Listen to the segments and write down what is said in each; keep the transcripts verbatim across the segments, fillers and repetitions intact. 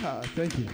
Yeehaw. Thank you.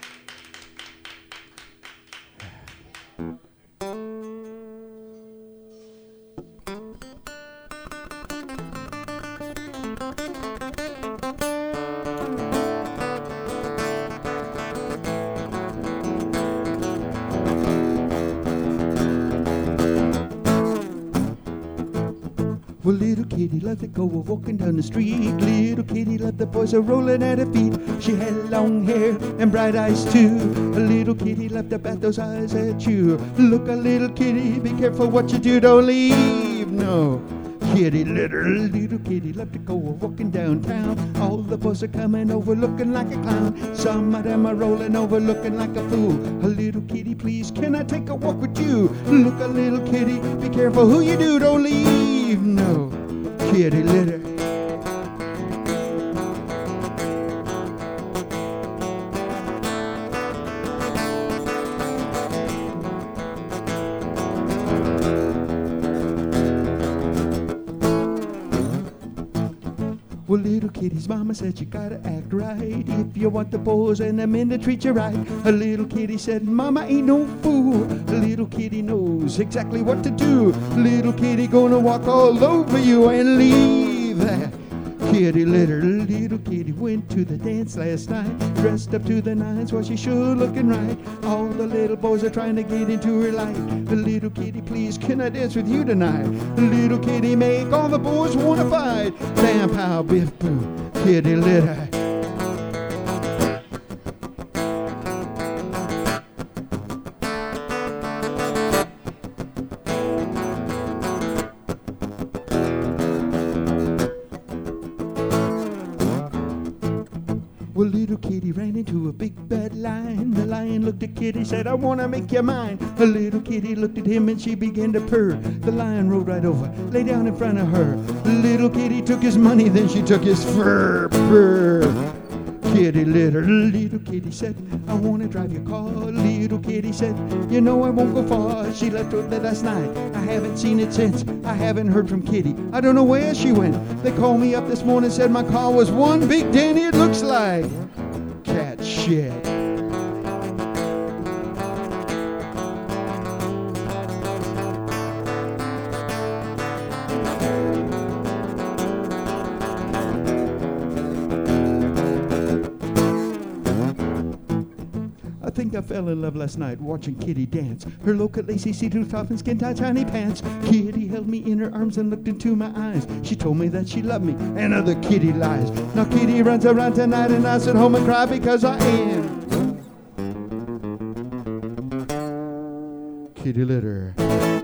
Well, little kitty loved to go walking down the street. Little kitty loved the boys a rolling at her feet. She had long hair and bright eyes too. A little kitty loved to bat those eyes at you. Look, a little kitty, be careful what you do, don't leave. No. Kitty litter, little kitty loved to go walking downtown. All the boys are coming over looking like a clown. Some of them are rolling over looking like a fool. A little kitty, please, can I take a walk with you? Look, a little kitty, be careful who you do, don't leave. No, kitty litter. Well, little kitty's mama said you gotta act right if you want the boys and the men to treat you right. A little kitty said, Mama ain't no fool. A little kitty knows exactly what to do. Little kitty gonna walk all over you and leave that kitty litter. Little kitty went to the dance last night, dressed up to the nines, well she sure looking right. All the little boys are trying to get into her life. A little kitty, please, can I dance with you tonight? A little kitty make all the boys wanna fight. Bam, pow, biff, boom, kitty litter. Well, little kitty ran into a big bad lion. The lion looked at kitty, said, I wanna make you mine. A little kitty looked at him and she began to purr. The lion rode right over, lay down in front of her. Little kitty took his money, then she took his fur. Purr. Kitty litter. Little kitty said, I wanna drive your car. Little kitty said, you know I won't go far. She left with it last night, I haven't seen it since. I haven't heard from kitty, I don't know where she went. They called me up this morning, said my car was one big Danny, it looks like cat shit. I think I fell in love last night watching Kitty dance. Her low-cut lacy see-through top and skin-tight tiny pants. Kitty held me in her arms and looked into my eyes. She told me that she loved me, and other kitty lies. Now Kitty runs around tonight and I sit home and cry because I am kitty litter.